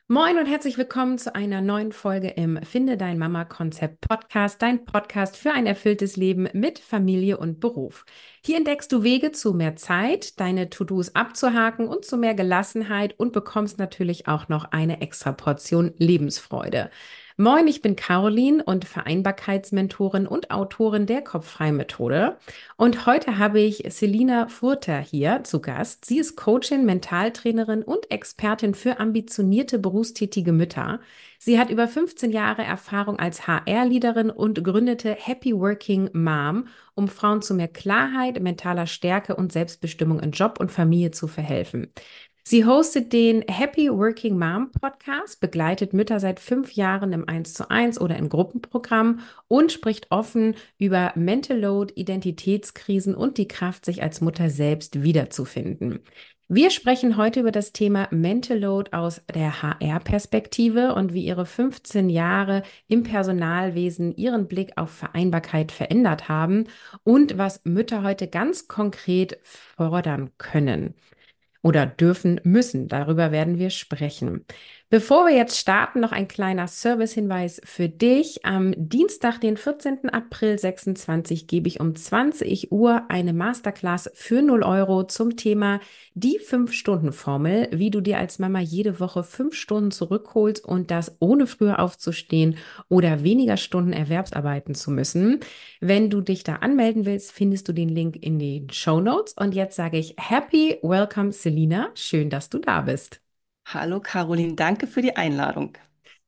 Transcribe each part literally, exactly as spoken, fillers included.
Moin und herzlich willkommen zu einer neuen Folge im Finde dein Mama-Konzept Podcast, dein Podcast für ein erfülltes Leben mit Familie und Beruf. Hier entdeckst du Wege zu mehr Zeit, deine To-Dos abzuhaken und zu mehr Gelassenheit und bekommst natürlich auch noch eine extra Portion Lebensfreude. Moin, ich bin Caroline und Vereinbarkeitsmentorin und Autorin der Kopffrei-Methode. Und heute habe ich Selina Furter hier zu Gast. Sie ist Coachin, Mentaltrainerin und Expertin für ambitionierte berufstätige Mütter. Sie hat über fünfzehn Jahre Erfahrung als H R-Leaderin und gründete Happy Working Mom, um Frauen zu mehr Klarheit, mentaler Stärke und Selbstbestimmung in Job und Familie zu verhelfen. Sie hostet den Happy Working Mom Podcast, begleitet Mütter seit fünf Jahren im Eins zu eins oder in Gruppenprogrammen und spricht offen über Mental Load, Identitätskrisen und die Kraft, sich als Mutter selbst wiederzufinden. Wir sprechen heute über das Thema Mental Load aus der H R-Perspektive und wie ihre fünfzehn Jahre im Personalwesen ihren Blick auf Vereinbarkeit verändert haben und was Mütter heute ganz konkret fordern können oder dürfen müssen. Darüber werden wir sprechen. Bevor wir jetzt starten, noch ein kleiner Servicehinweis für dich. Am Dienstag, den vierzehnten April sechsundzwanzig, gebe ich um zwanzig Uhr eine Masterclass für null Euro zum Thema die fünf-Stunden-Formel, wie du dir als Mama jede Woche fünf Stunden zurückholst und das ohne früher aufzustehen oder weniger Stunden Erwerbsarbeiten zu müssen. Wenn du dich da anmelden willst, findest du den Link in den Show Notes. Und jetzt sage ich Happy Welcome, Selina. Schön, dass du da bist. Hallo Caroline, danke für die Einladung.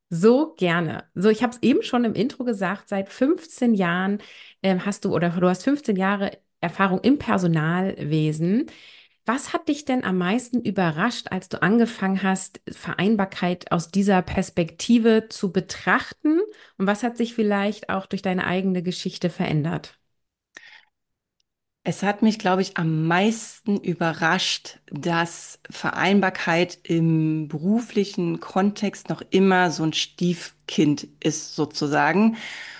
So gerne. So, ich habe es eben schon im Intro gesagt, seit fünfzehn Jahren ähm, hast du oder du hast fünfzehn Jahre Erfahrung im Personalwesen. Was hat dich denn am meisten überrascht, als du angefangen hast, Vereinbarkeit aus dieser Perspektive zu betrachten? Und was hat sich vielleicht auch durch deine eigene Geschichte verändert? Es hat mich, glaube ich, am meisten überrascht, dass Vereinbarkeit im beruflichen Kontext noch immer so ein Stiefkind ist, sozusagen.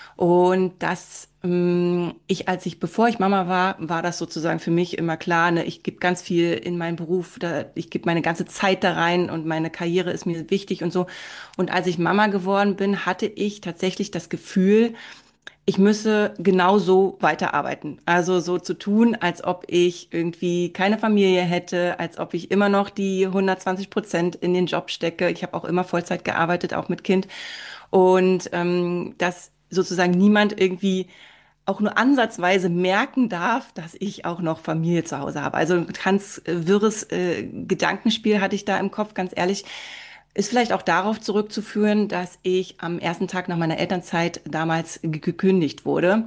Und dass ähm, ich, als ich, bevor ich Mama war, war das sozusagen für mich immer klar, ne, ich gebe ganz viel in meinen Beruf, da, ich gebe meine ganze Zeit da rein und meine Karriere ist mir wichtig und so. Und als ich Mama geworden bin, hatte ich tatsächlich das Gefühl, ich müsse genau so weiterarbeiten. Also so zu tun, als ob ich irgendwie keine Familie hätte, als ob ich immer noch die hundertzwanzig Prozent in den Job stecke. Ich habe auch immer Vollzeit gearbeitet, auch mit Kind. Und ähm, dass sozusagen niemand irgendwie auch nur ansatzweise merken darf, dass ich auch noch Familie zu Hause habe. Also ein ganz äh, wirres äh, Gedankenspiel hatte ich da im Kopf, ganz ehrlich. Ist vielleicht auch darauf zurückzuführen, dass ich am ersten Tag nach meiner Elternzeit damals ge- gekündigt wurde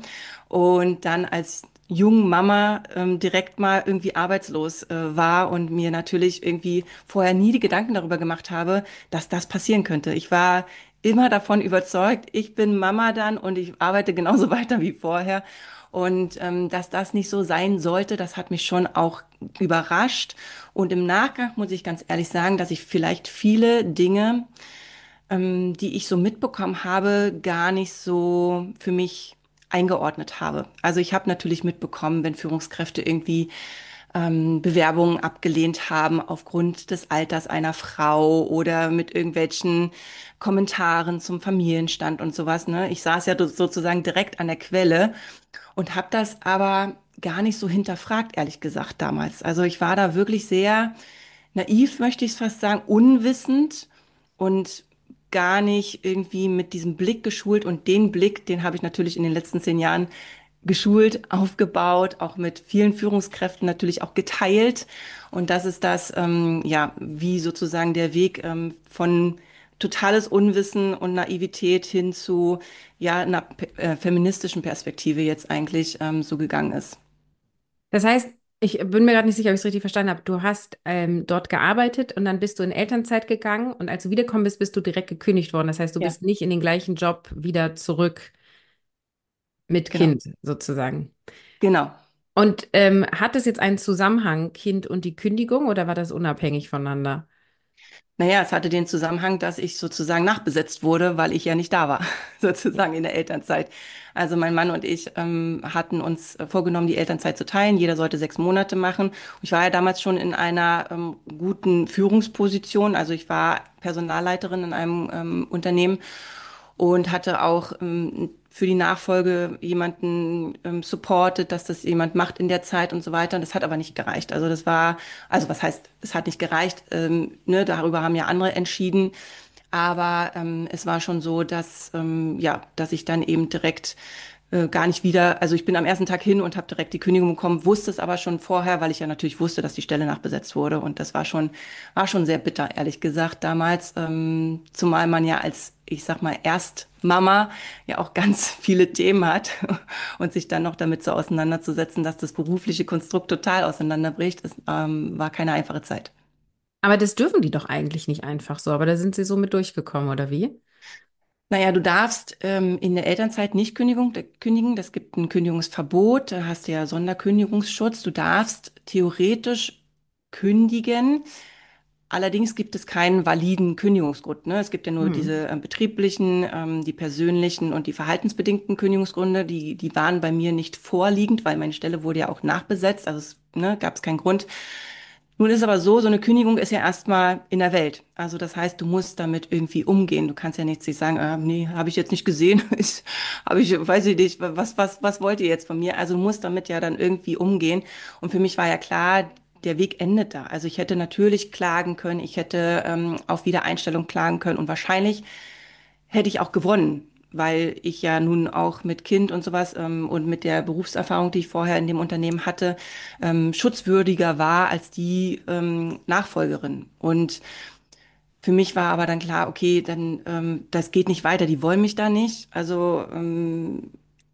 und dann als jungen Mama ähm, direkt mal irgendwie arbeitslos äh, war und mir natürlich irgendwie vorher nie die Gedanken darüber gemacht habe, dass das passieren könnte. Ich war immer davon überzeugt, ich bin Mama dann und ich arbeite genauso weiter wie vorher. Und ähm, dass das nicht so sein sollte, das hat mich schon auch überrascht. Und im Nachgang muss ich ganz ehrlich sagen, dass ich vielleicht viele Dinge, ähm, die ich so mitbekommen habe, gar nicht so für mich eingeordnet habe. Also ich habe natürlich mitbekommen, wenn Führungskräfte irgendwie ähm, Bewerbungen abgelehnt haben aufgrund des Alters einer Frau oder mit irgendwelchen Kommentaren zum Familienstand und sowas. Ne? Ich saß ja sozusagen direkt an der Quelle und habe das aber gar nicht so hinterfragt, ehrlich gesagt, damals. Also ich war da wirklich sehr naiv, möchte ich es fast sagen, unwissend und gar nicht irgendwie mit diesem Blick geschult. Und den Blick, den habe ich natürlich in den letzten zehn Jahren geschult, aufgebaut, auch mit vielen Führungskräften natürlich auch geteilt. Und das ist das, ähm, ja, wie sozusagen der Weg ähm, von totales Unwissen und Naivität hin zu ja einer äh, feministischen Perspektive jetzt eigentlich ähm, so gegangen ist. Das heißt, ich bin mir gerade nicht sicher, ob ich es richtig verstanden habe. Du hast ähm, dort gearbeitet und dann bist du in Elternzeit gegangen und als du wiedergekommen bist, bist du direkt gekündigt worden. Das heißt, du Ja, bist nicht in den gleichen Job wieder zurück mit genau. Kind sozusagen. Genau. Und ähm, hat es jetzt einen Zusammenhang, Kind und die Kündigung, oder war das unabhängig voneinander? Naja, es hatte den Zusammenhang, dass ich sozusagen nachbesetzt wurde, weil ich ja nicht da war, sozusagen in der Elternzeit. Also mein Mann und ich ähm, hatten uns äh, vorgenommen, die Elternzeit zu teilen. Jeder sollte sechs Monate machen. Und ich war ja damals schon in einer ähm, guten Führungsposition. Also ich war Personalleiterin in einem ähm, Unternehmen und hatte auch ähm, für die Nachfolge jemanden ähm, supportet, dass das jemand macht in der Zeit und so weiter. Und das hat aber nicht gereicht. Also das war, also was heißt, es hat nicht gereicht, ähm, ne, darüber haben ja andere entschieden. Aber ähm, es war schon so, dass, ähm, ja, dass ich dann eben direkt äh, gar nicht wieder, also ich bin am ersten Tag hin und habe direkt die Kündigung bekommen, wusste es aber schon vorher, weil ich ja natürlich wusste, dass die Stelle nachbesetzt wurde. Und das war schon, war schon sehr bitter, ehrlich gesagt, damals. Ähm, zumal man ja als, ich sag mal, Erstmama ja auch ganz viele Themen hat und sich dann noch damit so auseinanderzusetzen, dass das berufliche Konstrukt total auseinanderbricht, ist, ähm, war keine einfache Zeit. Aber das dürfen die doch eigentlich nicht einfach so, aber da sind sie so mit durchgekommen, oder wie? Naja, du darfst ähm, in der Elternzeit nicht Kündigung, äh, kündigen. Das gibt ein Kündigungsverbot. Da hast du ja Sonderkündigungsschutz. Du darfst theoretisch kündigen. Allerdings gibt es keinen validen Kündigungsgrund. Ne? Es gibt ja nur Hm. diese äh, betrieblichen, ähm, die persönlichen und die verhaltensbedingten Kündigungsgründe. Die, die waren bei mir nicht vorliegend, weil meine Stelle wurde ja auch nachbesetzt. Also es ne, gab es keinen Grund. Nun ist aber so, so eine Kündigung ist ja erstmal in der Welt. Also das heißt, du musst damit irgendwie umgehen. Du kannst ja nicht sich sagen, äh, nee, habe ich jetzt nicht gesehen. Ich, habe ich, weiß ich nicht, was, was, was wollt ihr jetzt von mir? Also du musst damit ja dann irgendwie umgehen. Und für mich war ja klar, der Weg endet da. Also ich hätte natürlich klagen können, ich hätte ähm, auf Wiedereinstellung klagen können und wahrscheinlich hätte ich auch gewonnen, weil ich ja nun auch mit Kind und sowas ähm, und mit der Berufserfahrung, die ich vorher in dem Unternehmen hatte, ähm, schutzwürdiger war als die ähm, Nachfolgerin. Und für mich war aber dann klar, okay, dann ähm, das geht nicht weiter, die wollen mich da nicht. Also ähm,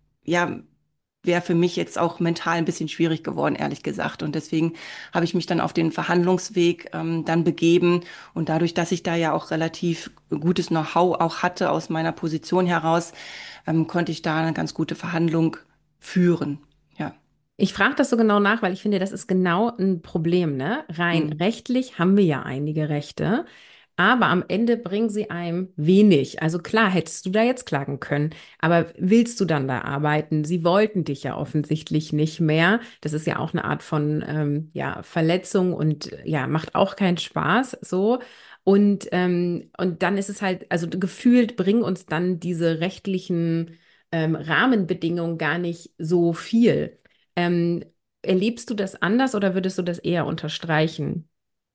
ja, wäre für mich jetzt auch mental ein bisschen schwierig geworden, ehrlich gesagt. Und deswegen habe ich mich dann auf den Verhandlungsweg ähm, dann begeben. Und dadurch, dass ich da ja auch relativ gutes Know-how auch hatte aus meiner Position heraus, ähm, konnte ich da eine ganz gute Verhandlung führen. Ja. Ich frage das so genau nach, weil ich finde, das ist genau ein Problem, ne? Rein Hm. rechtlich haben wir ja einige Rechte, aber am Ende bringen sie einem wenig. Also klar, hättest du da jetzt klagen können, aber willst du dann da arbeiten? Sie wollten dich ja offensichtlich nicht mehr. Das ist ja auch eine Art von ähm, ja, Verletzung und äh, ja, macht auch keinen Spaß so. Und, ähm, und dann ist es halt, also gefühlt bringen uns dann diese rechtlichen ähm, Rahmenbedingungen gar nicht so viel. Ähm, Erlebst du das anders oder würdest du das eher unterstreichen?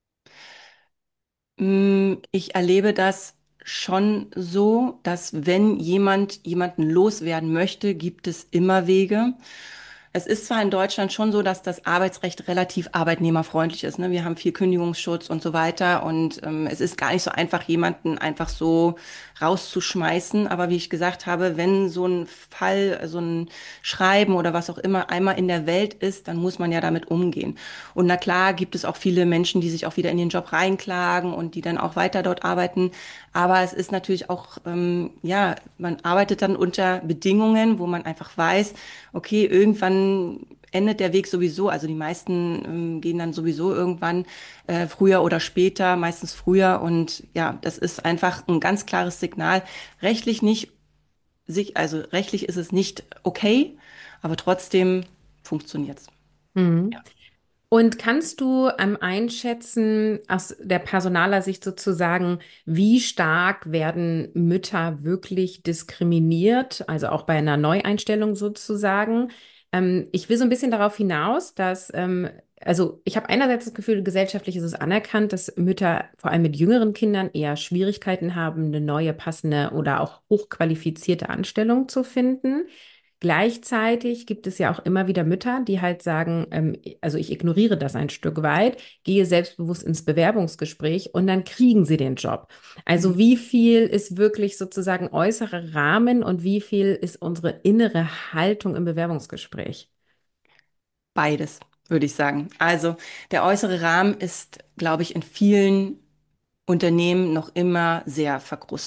Mm, Ich erlebe das schon so, dass wenn jemand jemanden loswerden möchte, gibt es immer Wege. Es ist zwar in Deutschland schon so, dass das Arbeitsrecht relativ arbeitnehmerfreundlich ist. Ne? Wir haben viel Kündigungsschutz und so weiter. Und ähm, es ist gar nicht so einfach, jemanden einfach so rauszuschmeißen. Aber wie ich gesagt habe, wenn so ein Fall, so ein Schreiben oder was auch immer einmal in der Welt ist, dann muss man ja damit umgehen. Und na klar gibt es auch viele Menschen, die sich auch wieder in den Job reinklagen und die dann auch weiter dort arbeiten. Aber es ist natürlich auch, ähm, ja, man arbeitet dann unter Bedingungen, wo man einfach weiß, okay, irgendwann endet der Weg sowieso. Also die meisten ähm, gehen dann sowieso irgendwann äh, früher oder später, meistens früher. Und ja, das ist einfach ein ganz klares Signal. Rechtlich nicht, sich, also rechtlich ist es nicht okay, aber trotzdem funktioniert's. Mhm. Ja. Und kannst du ähm, einschätzen, aus der Personaler Sicht sozusagen, wie stark werden Mütter wirklich diskriminiert, also auch bei einer Neueinstellung sozusagen? Ähm, ich will so ein bisschen darauf hinaus, dass, ähm, also ich habe einerseits das Gefühl, gesellschaftlich ist es anerkannt, dass Mütter vor allem mit jüngeren Kindern eher Schwierigkeiten haben, eine neue, passende oder auch hochqualifizierte Anstellung zu finden. Gleichzeitig gibt es ja auch immer wieder Mütter, die halt sagen, ähm, also ich ignoriere das ein Stück weit, gehe selbstbewusst ins Bewerbungsgespräch und dann kriegen sie den Job. Also Mhm. wie viel ist wirklich sozusagen äußere Rahmen und wie viel ist unsere innere Haltung im Bewerbungsgespräch? Beides, würde ich sagen. Also der äußere Rahmen ist, glaube ich, in vielen Unternehmen noch immer sehr verkrustet.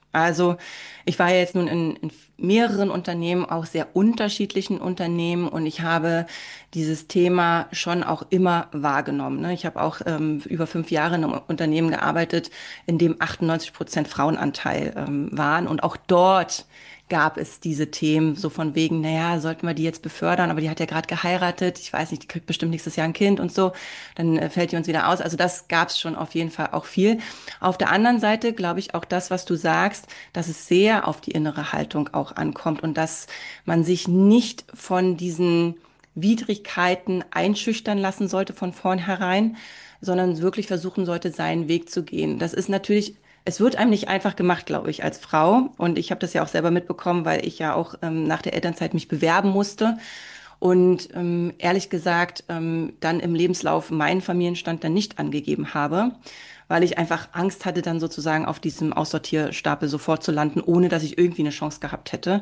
Also ich war ja jetzt nun in, in mehreren Unternehmen, auch sehr unterschiedlichen Unternehmen und ich habe dieses Thema schon auch immer wahrgenommen. Ne? Ich habe auch ähm, über fünf Jahre in einem Unternehmen gearbeitet, in dem achtundneunzig Prozent Frauenanteil ähm, waren und auch dort gab es diese Themen so von wegen, naja, sollten wir die jetzt befördern, aber die hat ja gerade geheiratet, ich weiß nicht, die kriegt bestimmt nächstes Jahr ein Kind und so, dann äh, fällt die uns wieder aus. Also das gab es schon auf jeden Fall auch viel. Auf der anderen Seite glaube ich auch das, was du sagst, dass es sehr auf die innere Haltung auch ankommt und dass man sich nicht von diesen Widrigkeiten einschüchtern lassen sollte von vornherein, sondern wirklich versuchen sollte, seinen Weg zu gehen. Das ist natürlich, es wird einem nicht einfach gemacht, glaube ich, als Frau. Und ich habe das ja auch selber mitbekommen, weil ich ja auch ähm, nach der Elternzeit mich bewerben musste. Und ähm, ehrlich gesagt, ähm, dann im Lebenslauf meinen Familienstand dann nicht angegeben habe, weil ich einfach Angst hatte, dann sozusagen auf diesem Aussortierstapel sofort zu landen, ohne dass ich irgendwie eine Chance gehabt hätte.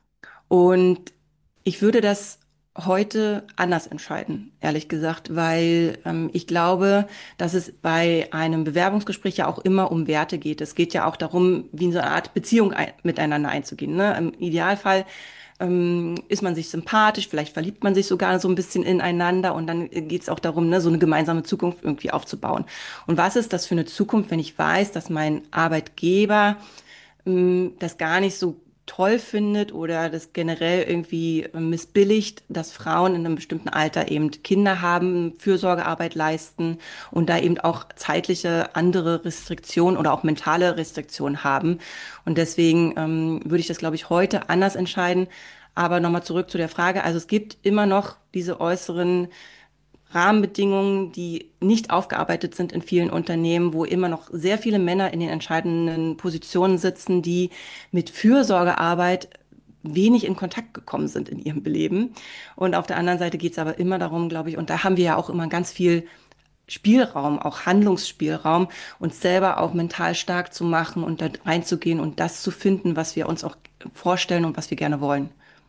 Und ich würde das heute anders entscheiden, ehrlich gesagt, weil ähm, ich glaube, dass es bei einem Bewerbungsgespräch ja auch immer um Werte geht. Es geht ja auch darum, wie in so eine Art Beziehung ein miteinander einzugehen. Ne? Im Idealfall ähm, ist man sich sympathisch, vielleicht verliebt man sich sogar so ein bisschen ineinander und dann geht es auch darum, ne, so eine gemeinsame Zukunft irgendwie aufzubauen. Und was ist das für eine Zukunft, wenn ich weiß, dass mein Arbeitgeber ähm, das gar nicht so toll findet oder das generell irgendwie äh, missbilligt, dass Frauen in einem bestimmten Alter eben Kinder haben, Fürsorgearbeit leisten und da eben auch zeitliche andere Restriktionen oder auch mentale Restriktionen haben. Und deswegen ähm, würde ich das, glaube ich, heute anders entscheiden. Aber nochmal zurück zu der Frage. Also es gibt immer noch diese äußeren Rahmenbedingungen, die nicht aufgearbeitet sind in vielen Unternehmen, wo immer noch sehr viele Männer in den entscheidenden Positionen sitzen, die mit Fürsorgearbeit wenig in Kontakt gekommen sind in ihrem Leben. Und auf der anderen Seite geht es aber immer darum, glaube ich, und da haben wir ja auch immer ganz viel Spielraum, auch Handlungsspielraum, uns selber auch mental stark zu machen und da reinzugehen und das zu finden, was wir uns auch vorstellen und was wir gerne wollen.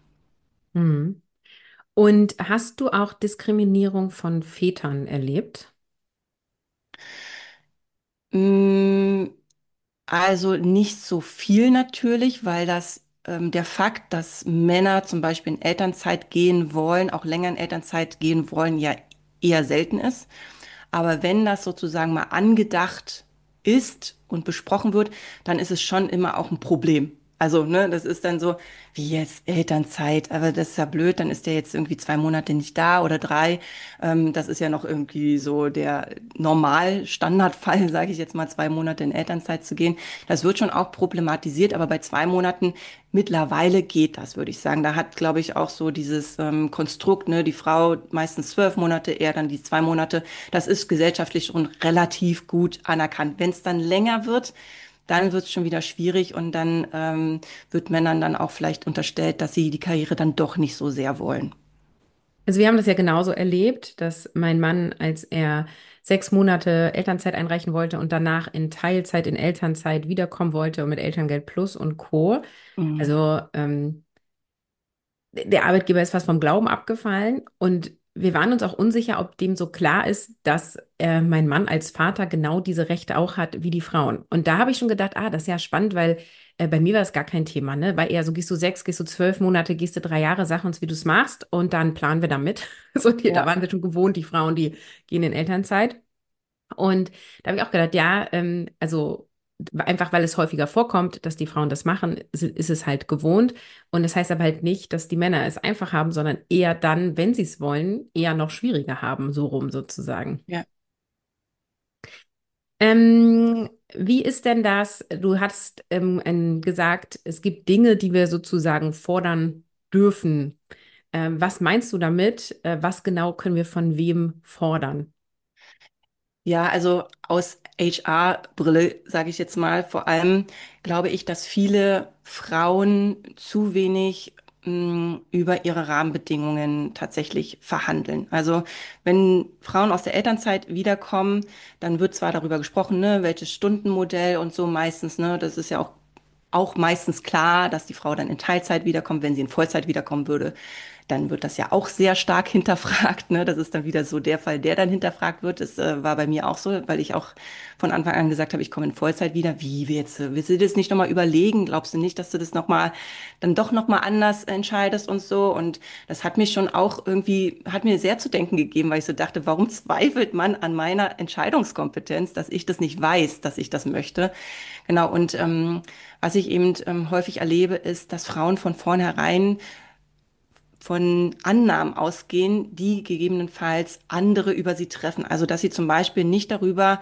Mhm. Und hast du auch Diskriminierung von Vätern erlebt? Mm, Also nicht so viel natürlich, weil das ähm, der Fakt, dass Männer zum Beispiel in Elternzeit gehen wollen, auch länger in Elternzeit gehen wollen, ja eher selten ist. Aber wenn das sozusagen mal angedacht ist und besprochen wird, dann ist es schon immer auch ein Problem. Also, ne, das ist dann so, wie jetzt Elternzeit, aber das ist ja blöd, dann ist der jetzt irgendwie zwei Monate nicht da oder drei. Ähm, das ist ja noch irgendwie so der Normal-Standardfall, sage ich jetzt mal, zwei Monate in Elternzeit zu gehen. Das wird schon auch problematisiert, aber bei zwei Monaten mittlerweile geht das, würde ich sagen. Da hat, glaube ich, auch so dieses ähm, Konstrukt, ne, die Frau meistens zwölf Monate, er dann die zwei Monate. Das ist gesellschaftlich schon relativ gut anerkannt. Wenn es dann länger wird, dann wird es schon wieder schwierig und dann ähm, wird Männern dann auch vielleicht unterstellt, dass sie die Karriere dann doch nicht so sehr wollen. Also wir haben das ja genauso erlebt, dass mein Mann, als er sechs Monate Elternzeit einreichen wollte und danach in Teilzeit, in Elternzeit wiederkommen wollte und mit Elterngeld Plus und Co. Mhm. Also ähm, der Arbeitgeber ist fast vom Glauben abgefallen und wir waren uns auch unsicher, ob dem so klar ist, dass äh, mein Mann als Vater genau diese Rechte auch hat wie die Frauen. Und da habe ich schon gedacht, ah, das ist ja spannend, weil äh, bei mir war das gar kein Thema, ne? Weil eher so gehst du sechs, gehst du zwölf Monate, gehst du drei Jahre, sag uns, wie du es machst und dann planen wir damit. So, die, da Ja. waren wir schon gewohnt, die Frauen, die gehen in Elternzeit. Und da habe ich auch gedacht, ja, ähm, also einfach weil es häufiger vorkommt, dass die Frauen das machen, ist, ist es halt gewohnt. Und das heißt aber halt nicht, dass die Männer es einfach haben, sondern eher dann, wenn sie es wollen, eher noch schwieriger haben, so rum sozusagen. Ja. Ähm, wie ist denn das? Du hast ähm, ähm, gesagt, es gibt Dinge, die wir sozusagen fordern dürfen. Ähm, was meinst du damit? Äh, was genau können wir von wem fordern? Ja, also aus H R-Brille sage ich jetzt mal, vor allem glaube ich, dass viele Frauen zu wenig mh, über ihre Rahmenbedingungen tatsächlich verhandeln. Also wenn Frauen aus der Elternzeit wiederkommen, dann wird zwar darüber gesprochen, ne, welches Stundenmodell und so meistens, ne, das ist ja auch auch meistens klar, dass die Frau dann in Teilzeit wiederkommt, wenn sie in Vollzeit wiederkommen würde. dann wird das ja auch sehr stark hinterfragt. Ne? Das ist dann wieder so der Fall, der dann hinterfragt wird. Das äh, war bei mir auch so, weil ich auch von Anfang an gesagt habe, ich komme in Vollzeit wieder. Wie, wir jetzt, willst du das nicht nochmal überlegen? Glaubst du nicht, dass du das nochmal, dann doch nochmal anders entscheidest und so? Und das hat mich schon auch irgendwie, hat mir sehr zu denken gegeben, weil ich so dachte, warum zweifelt man an meiner Entscheidungskompetenz, dass ich das nicht weiß, dass ich das möchte? Genau, und ähm, was ich eben ähm, häufig erlebe, ist, dass Frauen von vornherein von Annahmen ausgehen, die gegebenenfalls andere über sie treffen. Also, dass sie zum Beispiel nicht darüber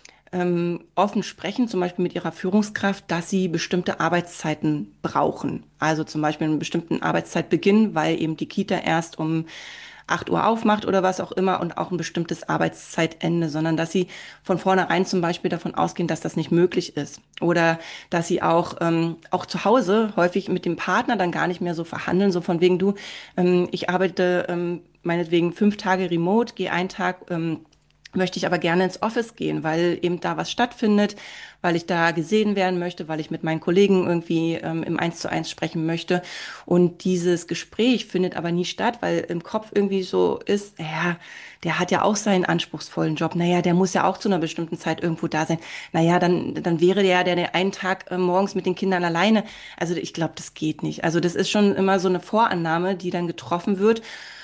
ähm, offen sprechen, zum Beispiel mit ihrer Führungskraft, dass sie bestimmte Arbeitszeiten brauchen. Also zum Beispiel einen bestimmten Arbeitszeitbeginn, weil eben die Kita erst um acht Uhr aufmacht oder was auch immer und auch ein bestimmtes Arbeitszeitende, sondern dass sie von vornherein zum Beispiel davon ausgehen, dass das nicht möglich ist. Oder dass sie auch, ähm, auch zu Hause häufig mit dem Partner dann gar nicht mehr so verhandeln, so von wegen du, ähm, ich arbeite ähm, meinetwegen fünf Tage remote, gehe einen Tag ähm, möchte ich aber gerne ins Office gehen, weil eben da was stattfindet, weil ich da gesehen werden möchte, weil ich mit meinen Kollegen irgendwie ähm, im Eins zu eins sprechen möchte. Und dieses Gespräch findet aber nie statt, weil im Kopf irgendwie so ist, ja, der hat ja auch seinen anspruchsvollen Job. Naja, der muss ja auch zu einer bestimmten Zeit irgendwo da sein. Naja, dann, dann wäre der ja der, der einen Tag äh, morgens mit den Kindern alleine. Also ich glaube, das geht nicht. Also das ist schon immer so eine Vorannahme, die dann getroffen wird.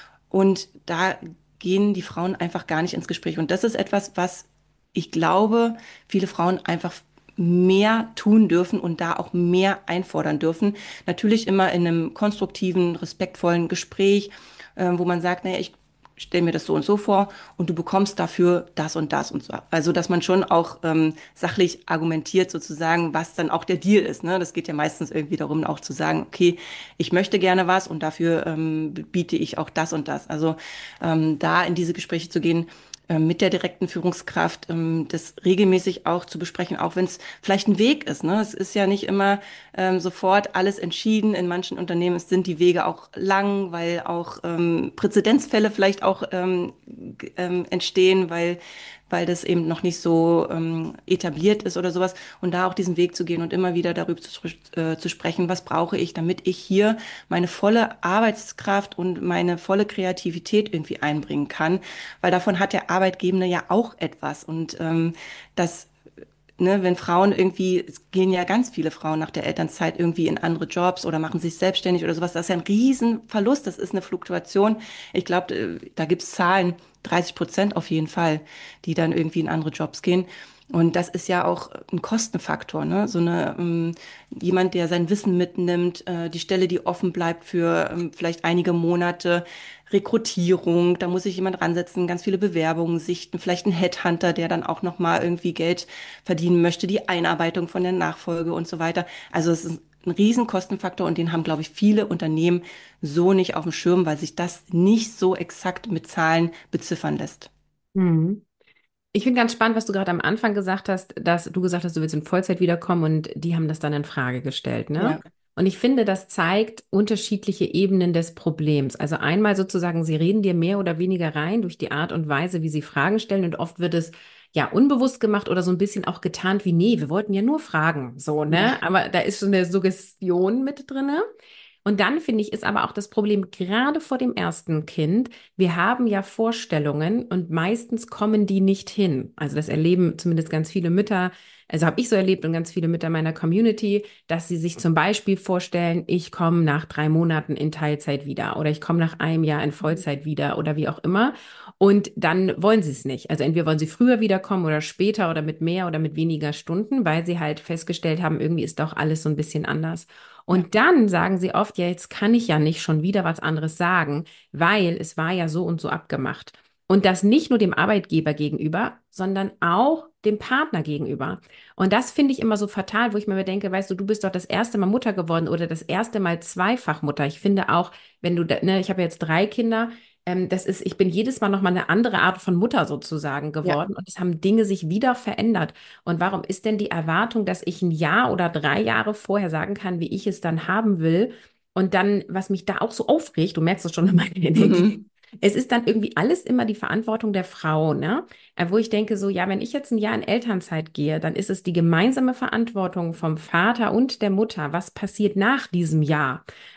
Und da gehen die Frauen einfach gar nicht ins Gespräch. Und das ist etwas, was ich glaube, viele Frauen einfach mehr tun dürfen und da auch mehr einfordern dürfen. Natürlich immer in einem konstruktiven, respektvollen Gespräch, äh, wo man sagt, naja, ich stell mir das so und so vor und du bekommst dafür das und das und so. Also, dass man schon auch ähm, sachlich argumentiert sozusagen, was dann auch der Deal ist. Ne? Das geht ja meistens irgendwie darum, auch zu sagen, okay, ich möchte gerne was und dafür ähm, biete ich auch das und das. Also ähm, da in diese Gespräche zu gehen, ähm, mit der direkten Führungskraft, ähm, das regelmäßig auch zu besprechen, auch wenn es vielleicht ein Weg ist. Ne? Es ist ja nicht immer ähm, sofort alles entschieden. In manchen Unternehmen sind die Wege auch lang, weil auch ähm, Präzedenzfälle vielleicht auch ähm, g- ähm, entstehen, weil weil das eben noch nicht so ähm, etabliert ist oder sowas. Und da auch diesen Weg zu gehen und immer wieder darüber zu, äh, zu sprechen, was brauche ich, damit ich hier meine volle Arbeitskraft und meine volle Kreativität irgendwie einbringen kann. Weil davon hat der Arbeitgebende ja auch etwas. Und ähm, das ne, wenn Frauen irgendwie, es gehen ja ganz viele Frauen nach der Elternzeit irgendwie in andere Jobs oder machen sich selbstständig oder sowas, das ist ja ein Riesenverlust, das ist eine Fluktuation. Ich glaube, da gibt es Zahlen, dreißig Prozent auf jeden Fall, die dann irgendwie in andere Jobs gehen. Und das ist ja auch ein Kostenfaktor, ne? So eine, ähm, jemand, der sein Wissen mitnimmt, äh, die Stelle, die offen bleibt für ähm, vielleicht einige Monate, Rekrutierung, da muss sich jemand ransetzen, ganz viele Bewerbungen sichten, vielleicht ein Headhunter, der dann auch nochmal irgendwie Geld verdienen möchte, die Einarbeitung von der Nachfolge und so weiter. Also es ist ein Riesenkostenfaktor und den haben, glaube ich, viele Unternehmen so nicht auf dem Schirm, weil sich das nicht so exakt mit Zahlen beziffern lässt. Mhm. Ich finde ganz spannend, was du gerade am Anfang gesagt hast, dass du gesagt hast, du willst in Vollzeit wiederkommen und die haben das dann in Frage gestellt, ne? Ja. Und ich finde, das zeigt unterschiedliche Ebenen des Problems. Also einmal sozusagen, sie reden dir mehr oder weniger rein durch die Art und Weise, wie sie Fragen stellen und oft wird es ja unbewusst gemacht oder so ein bisschen auch getarnt wie, nee, wir wollten ja nur fragen, so, ne? Ja. Aber da ist schon eine Suggestion mit drinne. Und dann finde ich, ist aber auch das Problem, gerade vor dem ersten Kind, wir haben ja Vorstellungen und meistens kommen die nicht hin. Also das erleben zumindest ganz viele Mütter, also habe ich so erlebt und ganz viele Mütter meiner Community, dass sie sich zum Beispiel vorstellen, ich komme nach drei Monaten in Teilzeit wieder oder ich komme nach einem Jahr in Vollzeit wieder oder wie auch immer. Und dann wollen sie es nicht. Also entweder wollen sie früher wiederkommen oder später oder mit mehr oder mit weniger Stunden, weil sie halt festgestellt haben, irgendwie ist doch alles so ein bisschen anders. Ja. Und dann sagen sie oft, ja, jetzt kann ich ja nicht schon wieder was anderes sagen, weil es war ja so und so abgemacht. Und das nicht nur dem Arbeitgeber gegenüber, sondern auch dem Partner gegenüber. Und das finde ich immer so fatal, wo ich mir denke, weißt du, du bist doch das erste Mal Mutter geworden oder das erste Mal zweifach Mutter. Ich finde auch, wenn du, da- ne, ich habe jetzt drei Kinder, ähm, das ist, ich bin jedes Mal nochmal eine andere Art von Mutter sozusagen Ja. geworden und es haben Dinge sich wieder verändert. Und warum ist denn die Erwartung, dass ich ein Jahr oder drei Jahre vorher sagen kann, wie ich es dann haben will? Und dann, was mich da auch so aufregt, du merkst es schon in meiner Energie, Mhm. es ist dann irgendwie alles immer die Verantwortung der Frau, ne? Äh, Wo ich denke, so, ja, wenn ich jetzt ein Jahr in Elternzeit gehe, dann ist es die gemeinsame Verantwortung vom Vater und der Mutter. Was passiert nach diesem Jahr?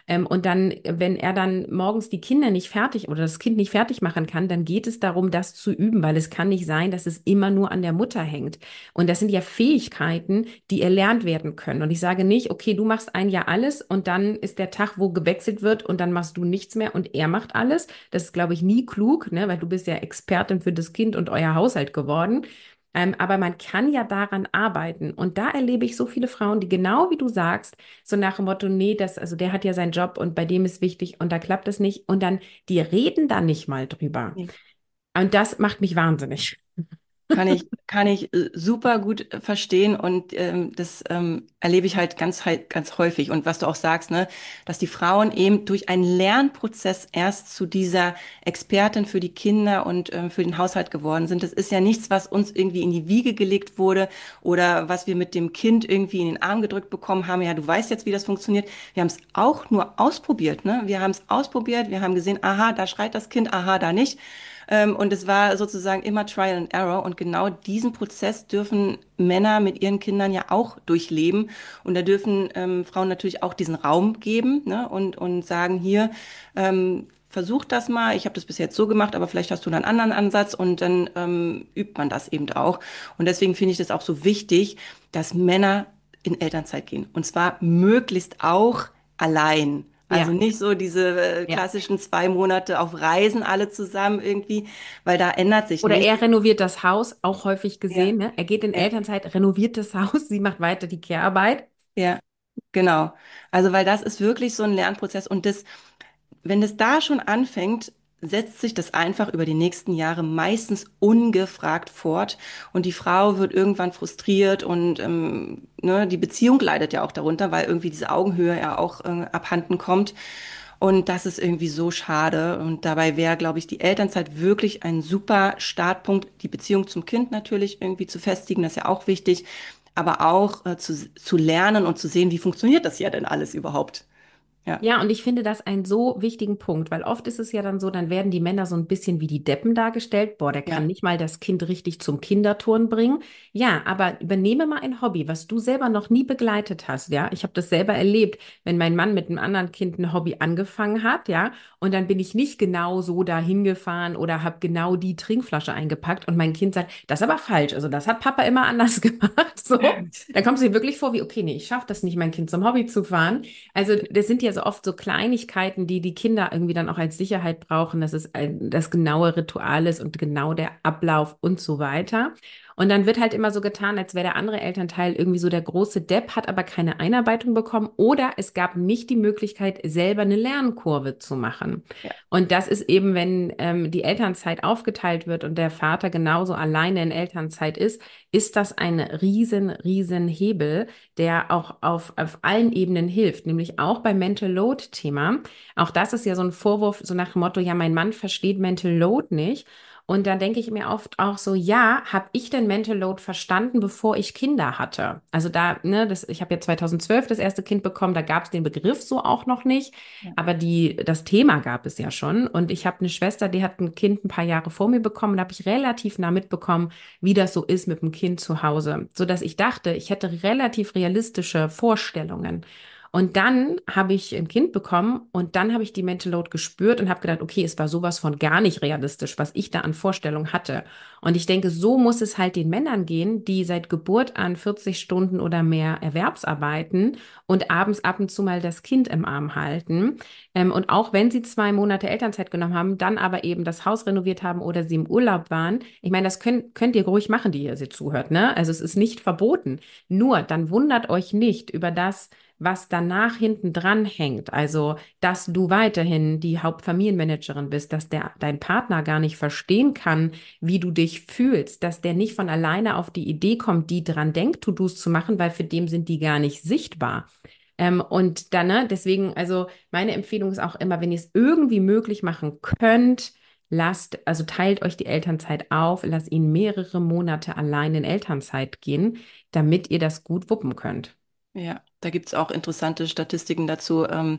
Ähm, und dann, wenn er dann morgens die Kinder nicht fertig oder das Kind nicht fertig machen kann, dann geht es darum, das zu üben, weil es kann nicht sein, dass es immer nur an der Mutter hängt. Und das sind ja Fähigkeiten, die erlernt werden können. Und ich sage nicht, okay, du machst ein Jahr alles und dann ist der Tag, wo gewechselt wird und dann machst du nichts mehr und er macht alles. Das ist, glaube ich, nie klug, ne? Weil du bist ja Expertin für das Kind und euer Haushalt geworden. Ähm, aber man kann ja daran arbeiten. Und da erlebe ich so viele Frauen, die genau wie du sagst, so nach dem Motto, nee, das, also der hat ja seinen Job und bei dem ist wichtig und da klappt es nicht. Und dann, die reden da nicht mal drüber. Nee. Und das macht mich wahnsinnig. Kann ich, kann ich äh, super gut äh, verstehen und ähm, das ähm, erlebe ich halt ganz, halt ganz häufig. Und was du auch sagst, ne, dass die Frauen eben durch einen Lernprozess erst zu dieser Expertin für die Kinder und ähm, für den Haushalt geworden sind. Das ist ja nichts, was uns irgendwie in die Wiege gelegt wurde oder was wir mit dem Kind irgendwie in den Arm gedrückt bekommen haben. Ja, du weißt jetzt, wie das funktioniert. Wir haben es auch nur ausprobiert, ne? Wir haben es ausprobiert, wir haben gesehen, aha, da schreit das Kind, aha, da nicht. Ähm, und es war sozusagen immer Trial and Error. Und genau diesen Prozess dürfen Männer mit ihren Kindern ja auch durchleben. Und da dürfen ähm, Frauen natürlich auch diesen Raum geben, ne? Und, und sagen, hier, ähm, versuch das mal. Ich habe das bis jetzt so gemacht, aber vielleicht hast du einen anderen Ansatz. Und dann ähm, übt man das eben auch. Und deswegen finde ich das auch so wichtig, dass Männer in Elternzeit gehen. Und zwar möglichst auch allein. Also Ja, nicht so diese äh, ja. klassischen zwei Monate auf Reisen alle zusammen irgendwie, weil da ändert sich Oder nichts. er renoviert das Haus, auch häufig Ja, gesehen, ne? Er geht in ja, Elternzeit, renoviert das Haus, sie macht weiter die Care-Arbeit. ja, genau. Also weil das ist wirklich so ein Lernprozess und das, wenn es da schon anfängt, setzt sich das einfach über die nächsten Jahre meistens ungefragt fort und die Frau wird irgendwann frustriert und ähm, ne, die Beziehung leidet ja auch darunter, weil irgendwie diese Augenhöhe ja auch äh, abhanden kommt. Und das ist irgendwie so schade. Und dabei wäre, glaube ich, die Elternzeit wirklich ein super Startpunkt, die Beziehung zum Kind natürlich irgendwie zu festigen, das ist ja auch wichtig, aber auch äh, zu, zu lernen und zu sehen, wie funktioniert das ja denn alles überhaupt. Ja, Ja, und ich finde das einen so wichtigen Punkt, weil oft ist es ja dann so, dann werden die Männer so ein bisschen wie die Deppen dargestellt. Boah, der kann ja, nicht mal das Kind richtig zum Kinderturnen bringen. Ja, aber übernehme mal ein Hobby, was du selber noch nie begleitet hast, ja. Ich habe das selber erlebt, wenn mein Mann mit einem anderen Kind ein Hobby angefangen hat, ja, und dann bin ich nicht genau so dahin gefahren oder habe genau die Trinkflasche eingepackt und mein Kind sagt, das ist aber falsch, also das hat Papa immer anders gemacht, so. Dann kommst du dir wirklich vor wie, okay, nee, ich schaffe das nicht, mein Kind zum Hobby zu fahren. Also das sind ja so oft so Kleinigkeiten, die die Kinder irgendwie dann auch als Sicherheit brauchen, dass es ein, das genaue Ritual ist und genau der Ablauf und so weiter. Und dann wird halt immer so getan, als wäre der andere Elternteil irgendwie so der große Depp, hat aber keine Einarbeitung bekommen oder es gab nicht die Möglichkeit, selber eine Lernkurve zu machen. ja, Und das ist eben, wenn ähm, die Elternzeit aufgeteilt wird und der Vater genauso alleine in Elternzeit ist, ist das ein riesen, riesen Hebel, der auch auf, auf allen Ebenen hilft, nämlich auch beim Mental Load-Thema. Auch das ist ja so ein Vorwurf, so nach dem Motto, ja, mein Mann versteht Mental Load nicht. Und dann denke ich mir oft auch so, ja, habe ich denn Mental Load verstanden, bevor ich Kinder hatte? Also da, ne, das, ich habe ja zweitausendzwölf das erste Kind bekommen, da gab es den Begriff so auch noch nicht, ja, aber die, das Thema gab es ja schon. Und ich habe eine Schwester, die hat ein Kind ein paar Jahre vor mir bekommen, da habe ich relativ nah mitbekommen, wie das so ist mit dem Kind zu Hause, so dass ich dachte, ich hätte relativ realistische Vorstellungen. Und dann habe ich ein Kind bekommen und dann habe ich die Mental Load gespürt und habe gedacht, okay, es war sowas von gar nicht realistisch, was ich da an Vorstellungen hatte. Und ich denke, so muss es halt den Männern gehen, die seit Geburt an vierzig Stunden oder mehr Erwerbsarbeiten und abends ab und zu mal das Kind im Arm halten. Ähm, und auch wenn sie zwei Monate Elternzeit genommen haben, dann aber eben das Haus renoviert haben oder sie im Urlaub waren. Ich meine, das könnt, könnt ihr ruhig machen, die ihr sie zuhört, ne? Also es ist nicht verboten. Nur, dann wundert euch nicht über das, was danach hinten dran hängt. Also, dass du weiterhin die Hauptfamilienmanagerin bist, dass der, dein Partner gar nicht verstehen kann, wie du dich fühlst, dass der nicht von alleine auf die Idee kommt, die dran denkt, To-Dos zu machen, weil für dem sind die gar nicht sichtbar. Ähm, und dann, ne, deswegen, also meine Empfehlung ist auch immer, wenn ihr es irgendwie möglich machen könnt, lasst, also teilt euch die Elternzeit auf, lasst ihn mehrere Monate allein in Elternzeit gehen, damit ihr das gut wuppen könnt. ja. Da gibt's auch interessante Statistiken dazu ähm,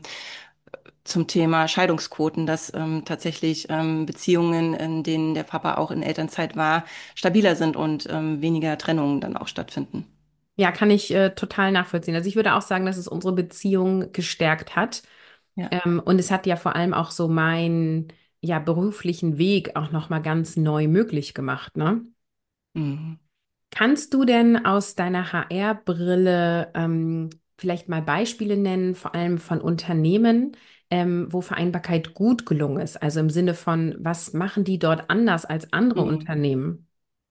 zum Thema Scheidungsquoten, dass ähm, tatsächlich ähm, Beziehungen, in denen der Papa auch in Elternzeit war, stabiler sind und ähm, weniger Trennungen dann auch stattfinden. Ja, kann ich äh, total nachvollziehen. Also ich würde auch sagen, dass es unsere Beziehung gestärkt hat. Ja. Ähm, und es hat ja vor allem auch so meinen, ja, beruflichen Weg auch nochmal ganz neu möglich gemacht, ne? Mhm. Kannst du denn aus deiner H R-Brille ähm, vielleicht mal Beispiele nennen, vor allem von Unternehmen, ähm, wo Vereinbarkeit gut gelungen ist? Also im Sinne von, was machen die dort anders als andere Mhm. Unternehmen?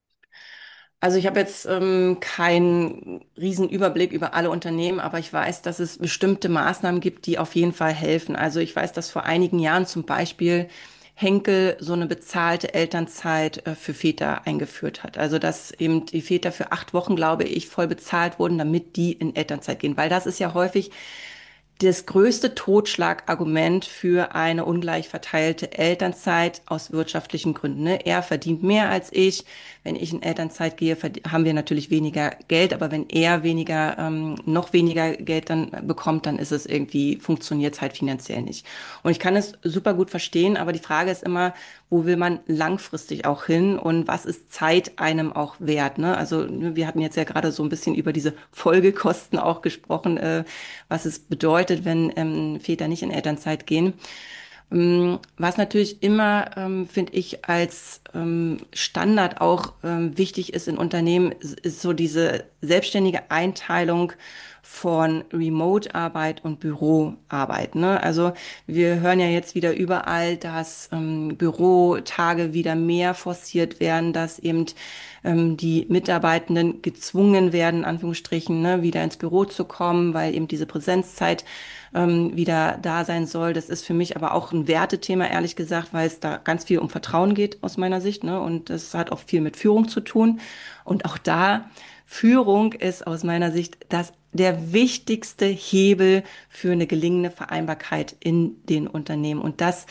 Also ich habe jetzt ähm, keinen riesen Überblick über alle Unternehmen, aber ich weiß, dass es bestimmte Maßnahmen gibt, die auf jeden Fall helfen. Also ich weiß, dass vor einigen Jahren zum Beispiel Henkel so eine bezahlte Elternzeit äh, für Väter eingeführt hat. Also dass eben die Väter für acht Wochen, glaube ich, voll bezahlt wurden, damit die in Elternzeit gehen. Weil das ist ja häufig das größte Totschlagargument für eine ungleich verteilte Elternzeit aus wirtschaftlichen Gründen. Ne? Er verdient mehr als ich. Wenn ich in Elternzeit gehe, verd- haben wir natürlich weniger Geld, aber wenn er weniger, ähm, noch weniger Geld dann bekommt, dann ist es irgendwie, funktioniert es halt finanziell nicht. Und ich kann es super gut verstehen, aber die Frage ist immer, wo will man langfristig auch hin und was ist Zeit einem auch wert? Ne? Also ne, wir hatten jetzt ja gerade so ein bisschen über diese Folgekosten auch gesprochen, äh, was es bedeutet, wenn ähm, Väter nicht in Elternzeit gehen. Ähm, Was natürlich immer, ähm, finde ich, als ähm, Standard auch ähm, wichtig ist in Unternehmen, ist, ist so diese selbstständige Einteilung von Remote-Arbeit und Büroarbeit. Ne? Also wir hören ja jetzt wieder überall, dass ähm, Bürotage wieder mehr forciert werden, dass eben ähm, die Mitarbeitenden gezwungen werden, in Anführungsstrichen, ne, wieder ins Büro zu kommen, weil eben diese Präsenzzeit ähm, wieder da sein soll. Das ist für mich aber auch ein Wertethema, ehrlich gesagt, weil es da ganz viel um Vertrauen geht aus meiner Sicht, ne? Und das hat auch viel mit Führung zu tun. Und auch da, Führung ist aus meiner Sicht das der wichtigste Hebel für eine gelingende Vereinbarkeit in den Unternehmen. Und das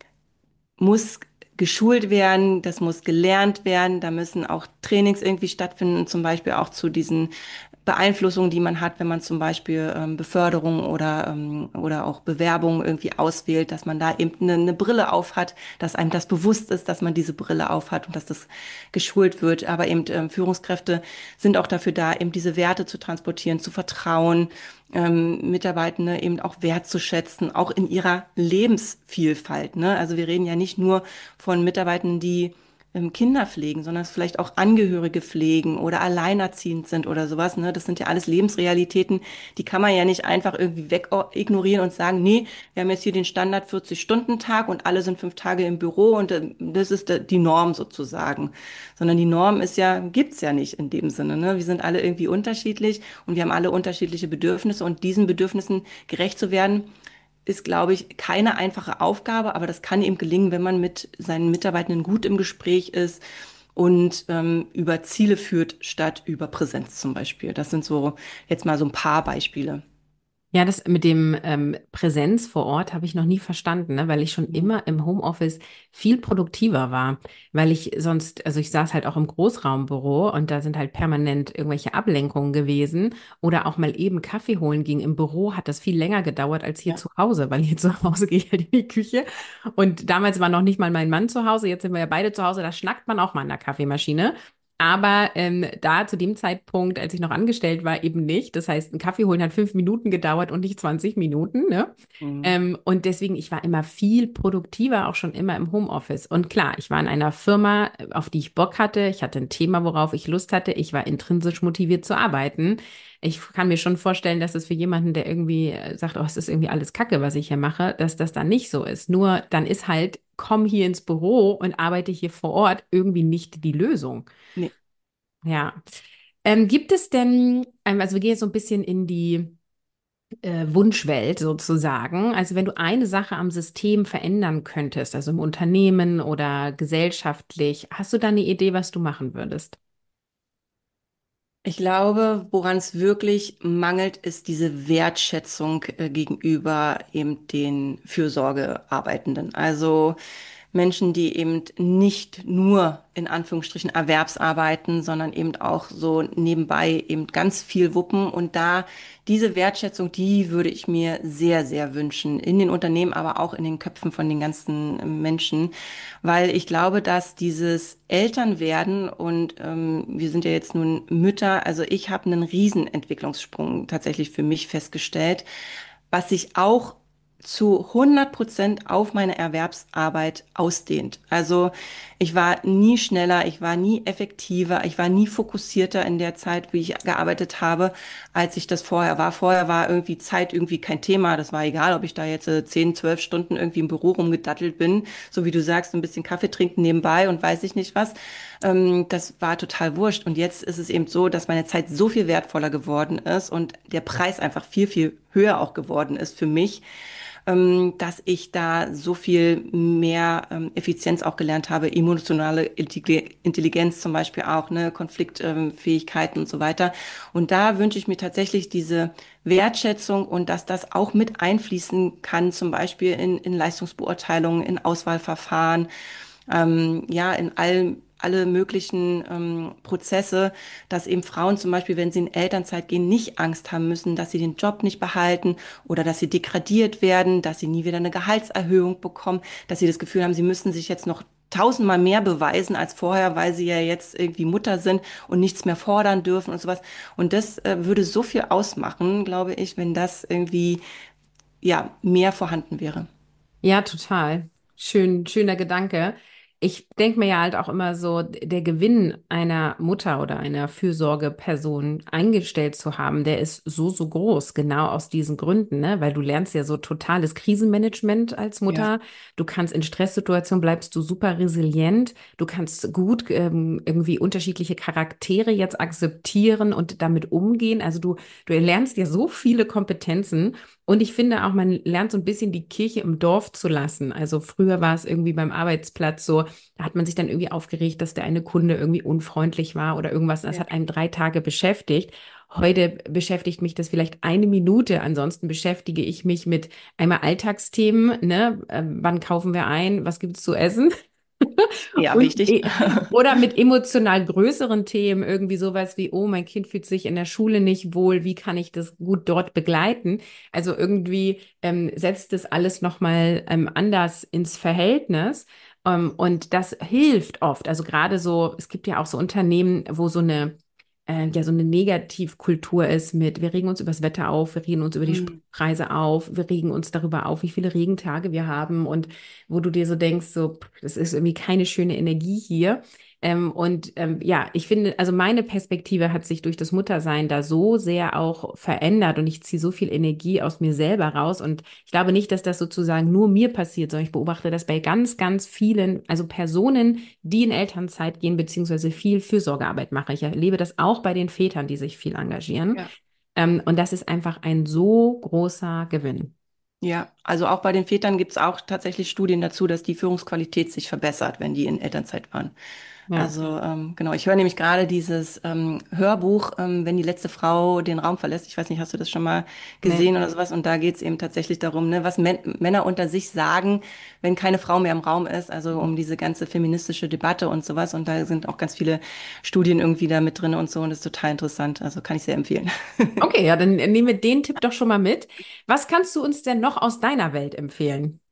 muss geschult werden, das muss gelernt werden, da müssen auch Trainings irgendwie stattfinden, zum Beispiel auch zu diesen Beeinflussungen, die man hat, wenn man zum Beispiel ähm, Beförderung oder, ähm, oder auch Bewerbung irgendwie auswählt, dass man da eben eine, eine Brille auf hat, dass einem das bewusst ist, dass man diese Brille auf hat und dass das geschult wird. Aber eben ähm, Führungskräfte sind auch dafür da, eben diese Werte zu transportieren, zu vertrauen, ähm, Mitarbeitende eben auch wertzuschätzen, auch in ihrer Lebensvielfalt. Ne? Also wir reden ja nicht nur von Mitarbeitenden, die ähm, Kinder pflegen, sondern vielleicht auch Angehörige pflegen oder alleinerziehend sind oder sowas. Ne? Das sind ja alles Lebensrealitäten, die kann man ja nicht einfach irgendwie weg ignorieren und sagen, nee, wir haben jetzt hier den Standard vierzig-Stunden-Tag und alle sind fünf Tage im Büro und äh, das ist äh, die Norm sozusagen. Sondern die Norm ist ja, gibt's ja nicht in dem Sinne. Ne? Wir sind alle irgendwie unterschiedlich und wir haben alle unterschiedliche Bedürfnisse und diesen Bedürfnissen gerecht zu werden, ist, glaube ich, keine einfache Aufgabe, aber das kann eben gelingen, wenn man mit seinen Mitarbeitenden gut im Gespräch ist und ähm, über Ziele führt, statt über Präsenz zum Beispiel. Das sind so jetzt mal so ein paar Beispiele. Ja, das mit dem ähm, Präsenz vor Ort habe ich noch nie verstanden, ne? Weil ich schon Mhm. immer im Homeoffice viel produktiver war, weil ich sonst, also ich saß halt auch im Großraumbüro und da sind halt permanent irgendwelche Ablenkungen gewesen oder auch mal eben Kaffee holen ging. Im Büro hat das viel länger gedauert als hier Ja. zu Hause, weil hier zu Hause gehe ich halt in die Küche und damals war noch nicht mal mein Mann zu Hause, jetzt sind wir ja beide zu Hause, da schnackt man auch mal an der Kaffeemaschine. Aber ähm, da zu dem Zeitpunkt, als ich noch angestellt war, eben nicht. Das heißt, ein Kaffee holen hat fünf Minuten gedauert und nicht zwanzig Minuten, ne? Mhm. Ähm, und deswegen, ich war immer viel produktiver, auch schon immer im Homeoffice. Und klar, ich war in einer Firma, auf die ich Bock hatte. Ich hatte ein Thema, worauf ich Lust hatte. Ich war intrinsisch motiviert zu arbeiten. Ich kann mir schon vorstellen, dass es für jemanden, der irgendwie äh, sagt, oh, es ist irgendwie alles Kacke, was ich hier mache, dass das dann nicht so ist. Nur dann ist halt, komm hier ins Büro und arbeite hier vor Ort irgendwie nicht die Lösung. Nee. Ja. Ähm, gibt es denn, ähm, also wir gehen jetzt so ein bisschen in die äh, Wunschwelt sozusagen. Also wenn du eine Sache am System verändern könntest, also im Unternehmen oder gesellschaftlich, hast du da eine Idee, was du machen würdest? Ich glaube, woran es wirklich mangelt, ist diese Wertschätzung äh, gegenüber eben den Fürsorgearbeitenden. Also Menschen, die eben nicht nur in Anführungsstrichen Erwerbsarbeiten, sondern eben auch so nebenbei eben ganz viel wuppen. Und da diese Wertschätzung, die würde ich mir sehr, sehr wünschen. In den Unternehmen, aber auch in den Köpfen von den ganzen Menschen. Weil ich glaube, dass dieses Elternwerden und ähm, wir sind ja jetzt nun Mütter, also ich habe einen riesen Entwicklungssprung tatsächlich für mich festgestellt, was sich auch zu hundert Prozent auf meine Erwerbsarbeit ausdehnt. Also ich war nie schneller, ich war nie effektiver, ich war nie fokussierter in der Zeit, wie ich gearbeitet habe, als ich das vorher war. Vorher war irgendwie Zeit irgendwie kein Thema. Das war egal, ob ich da jetzt äh, zehn, zwölf Stunden irgendwie im Büro rumgedattelt bin, so wie du sagst, ein bisschen Kaffee trinken nebenbei und weiß ich nicht was. Ähm, das war total wurscht. Und jetzt ist es eben so, dass meine Zeit so viel wertvoller geworden ist und der Preis einfach viel, viel höher auch geworden ist für mich, ähm, dass ich da so viel mehr ähm, Effizienz auch gelernt habe, emotionale Intelli- Intelligenz zum Beispiel auch, ne, Konfliktfähigkeiten und so weiter. Und da wünsche ich mir tatsächlich diese Wertschätzung und dass das auch mit einfließen kann, zum Beispiel in, in Leistungsbeurteilungen, in Auswahlverfahren, ähm, ja, in allen alle möglichen ähm, Prozesse, dass eben Frauen zum Beispiel, wenn sie in Elternzeit gehen, nicht Angst haben müssen, dass sie den Job nicht behalten oder dass sie degradiert werden, dass sie nie wieder eine Gehaltserhöhung bekommen, dass sie das Gefühl haben, sie müssen sich jetzt noch tausendmal mehr beweisen als vorher, weil sie ja jetzt irgendwie Mutter sind und nichts mehr fordern dürfen und sowas. Und das äh, würde so viel ausmachen, glaube ich, wenn das irgendwie ja mehr vorhanden wäre. Ja, total. Schön, schöner Gedanke. Ich denke mir ja halt auch immer so, der Gewinn einer Mutter oder einer Fürsorgeperson eingestellt zu haben, der ist so, so groß, genau aus diesen Gründen, ne? Weil du lernst ja so totales Krisenmanagement als Ja. Mutter. Du kannst in Stresssituationen bleibst du super resilient. Du kannst gut ähm, irgendwie unterschiedliche Charaktere jetzt akzeptieren und damit umgehen. Also du, du lernst ja so viele Kompetenzen. Und ich finde auch, man lernt so ein bisschen die Kirche im Dorf zu lassen. Also früher war es irgendwie beim Arbeitsplatz so, da hat man sich dann irgendwie aufgeregt, dass der eine Kunde irgendwie unfreundlich war oder irgendwas. Das Ja. hat einen drei Tage beschäftigt. Heute beschäftigt mich das vielleicht eine Minute. Ansonsten beschäftige ich mich mit einmal Alltagsthemen, ne? Ähm, wann kaufen wir ein? Was gibt's zu essen? Ja, Und, wichtig. e- oder mit emotional größeren Themen, irgendwie sowas wie, oh, mein Kind fühlt sich in der Schule nicht wohl, wie kann ich das gut dort begleiten? Also irgendwie ähm, setzt das alles nochmal ähm, anders ins Verhältnis. Ähm, und das hilft oft. Also gerade so, es gibt ja auch so Unternehmen, wo so eine äh, ja so eine Negativkultur ist mit, wir regen uns über das Wetter auf, wir regen uns über die Hm. Spritpreise auf, wir regen uns darüber auf, wie viele Regentage wir haben und wo du dir so denkst, so, pff, das ist irgendwie keine schöne Energie hier. Ähm, und ähm, ja, ich finde, also meine Perspektive hat sich durch das Muttersein da so sehr auch verändert und ich ziehe so viel Energie aus mir selber raus. Und ich glaube nicht, dass das sozusagen nur mir passiert, sondern ich beobachte das bei ganz, ganz vielen, also Personen, die in Elternzeit gehen, beziehungsweise viel Fürsorgearbeit machen. Ich erlebe das auch bei den Vätern, die sich viel engagieren. Ja. Ähm, und das ist einfach ein so großer Gewinn. Ja, also auch bei den Vätern gibt es auch tatsächlich Studien dazu, dass die Führungsqualität sich verbessert, wenn die in Elternzeit waren. Ja, Also ähm, genau, ich höre nämlich gerade dieses ähm, Hörbuch, ähm, wenn die letzte Frau den Raum verlässt. Ich weiß nicht, hast du das schon mal nee. gesehen oder sowas? Und da geht es eben tatsächlich darum, ne, was Män Männer unter sich sagen, wenn keine Frau mehr im Raum ist. Also um diese ganze feministische Debatte und sowas. Und da sind auch ganz viele Studien irgendwie da mit drin und so. Und das ist total interessant. Also kann ich sehr empfehlen. Okay, ja, dann nehmen wir den Tipp doch schon mal mit. Was kannst du uns denn noch aus deiner Welt empfehlen?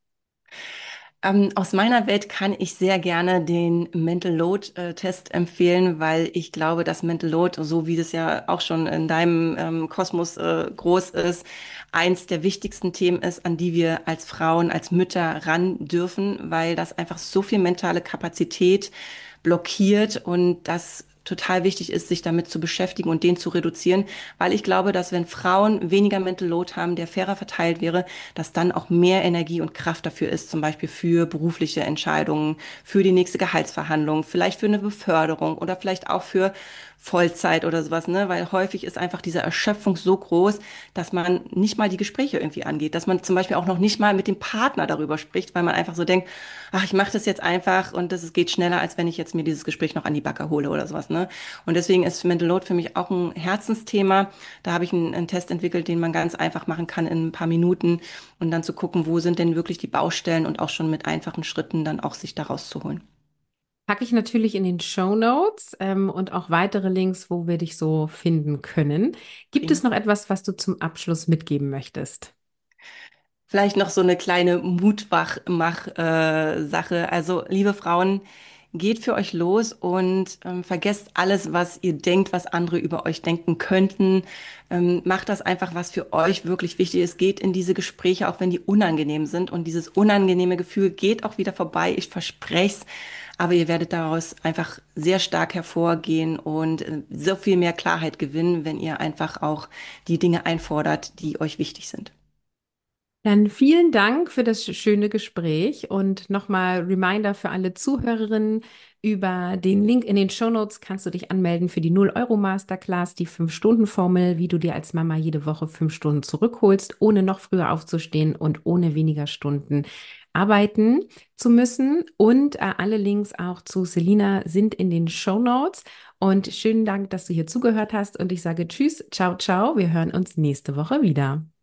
Ähm, aus meiner Welt kann ich sehr gerne den Mental Load äh, Test empfehlen, weil ich glaube, dass Mental Load, so wie das ja auch schon in deinem ähm, Kosmos äh, groß ist, eins der wichtigsten Themen ist, an die wir als Frauen, als Mütter ran dürfen, weil das einfach so viel mentale Kapazität blockiert und das total wichtig ist, sich damit zu beschäftigen und den zu reduzieren, weil ich glaube, dass wenn Frauen weniger Mental Load haben, der fairer verteilt wäre, dass dann auch mehr Energie und Kraft dafür ist, zum Beispiel für berufliche Entscheidungen, für die nächste Gehaltsverhandlung, vielleicht für eine Beförderung oder vielleicht auch für Vollzeit oder sowas, ne? Weil häufig ist einfach diese Erschöpfung so groß, dass man nicht mal die Gespräche irgendwie angeht, dass man zum Beispiel auch noch nicht mal mit dem Partner darüber spricht, weil man einfach so denkt, ach, ich mache das jetzt einfach und das geht schneller, als wenn ich jetzt mir dieses Gespräch noch an die Backe hole oder sowas, ne? Und deswegen ist Mental Load für mich auch ein Herzensthema. Da habe ich einen, einen Test entwickelt, den man ganz einfach machen kann in ein paar Minuten und dann zu gucken, wo sind denn wirklich die Baustellen und auch schon mit einfachen Schritten dann auch sich da rauszuholen. Packe ich natürlich in den Show Notes ähm, und auch weitere Links, wo wir dich so finden können. Gibt es Prima. noch etwas, was du zum Abschluss mitgeben möchtest? Vielleicht noch so eine kleine Mutwach-Mach-Sache. Also, liebe Frauen, geht für euch los und ähm, vergesst alles, was ihr denkt, was andere über euch denken könnten. Ähm, macht das einfach, was für euch wirklich wichtig ist. Geht in diese Gespräche, auch wenn die unangenehm sind. Und dieses unangenehme Gefühl geht auch wieder vorbei. Ich verspreche es. Aber ihr werdet daraus einfach sehr stark hervorgehen und äh, so viel mehr Klarheit gewinnen, wenn ihr einfach auch die Dinge einfordert, die euch wichtig sind. Dann vielen Dank für das schöne Gespräch und nochmal Reminder für alle Zuhörerinnen. Über den Link in den Shownotes kannst du dich anmelden für die null Euro Masterclass, die fünf-Stunden-Formel, wie du dir als Mama jede Woche fünf Stunden zurückholst, ohne noch früher aufzustehen und ohne weniger Stunden arbeiten zu müssen. Und äh, alle Links auch zu Selina sind in den Shownotes. Und schönen Dank, dass du hier zugehört hast. Und ich sage Tschüss, ciao, ciao. Wir hören uns nächste Woche wieder.